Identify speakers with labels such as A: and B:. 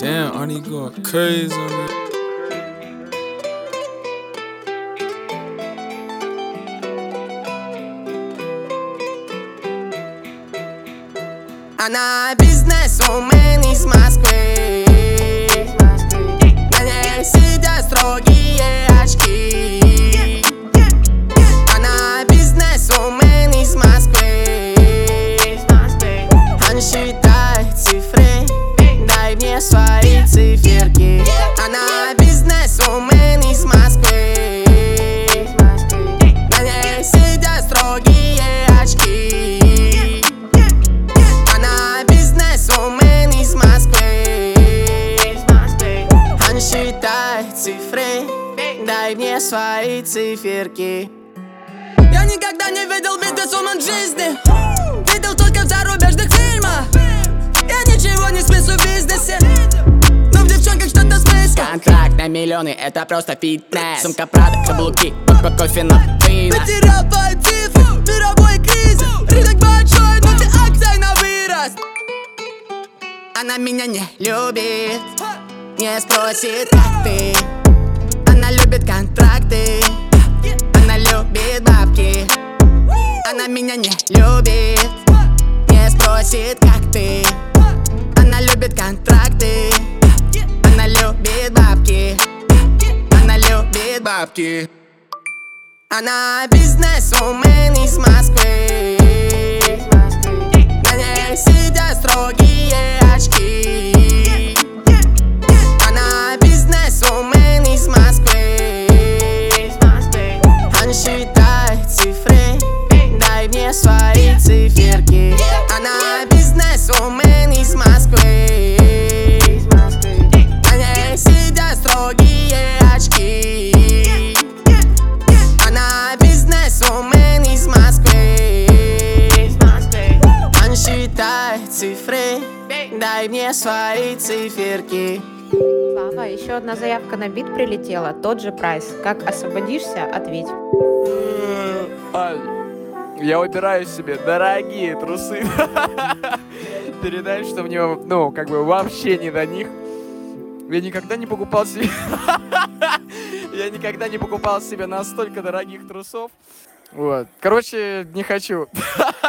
A: Damn, Arnie going crazy on me.
B: Она бизнесвумен из Москвы. На ней сидят строгие очки. Она бизнесвумен из Москвы. Она считает цифры, дай мне свои циферки. Она бизнесвумен из Москвы. На ней сидят строгие очки. Она бизнесвумен из Москвы. Она считает цифры, дай мне свои циферки. Я никогда не видел бизнесвумен в жизни. Видел только в зарубежных фильмах. Я ничего не смыслю в бизнесе, но в девчонках что-то смысл. Контракт на миллионы, это просто фитнес. Сумка Прада, каблуки, кофе на пино. Потерял твои цифры, мировой кризис. Рынок большой, но ты акций на вырост. Она меня не любит, не спросит, как ты. Она любит контракты, она любит бабки. Она меня не любит, не спросит, как ты. Она любит контракты, она любит бабки. Она любит бабки. Она бизнесвумен из Москвы. На ней сидят строгие очки. Она бизнесвумен из Москвы. Она считает цифры, дай мне свои циферки. Она бизнесвумен из Москвы. На ней сидят строгие очки. Она бизнесвумен из Москвы. Она считает цифры, дай мне свои циферки.
C: Слава, еще одна заявка на бит прилетела. Тот же прайс. Как освободишься, ответь.
D: Я выбираю себе дорогие трусы. Передай, что мне, вообще не до них. Я никогда не покупал себе... Я никогда не покупал себе настолько дорогих трусов. Вот. Короче, не хочу.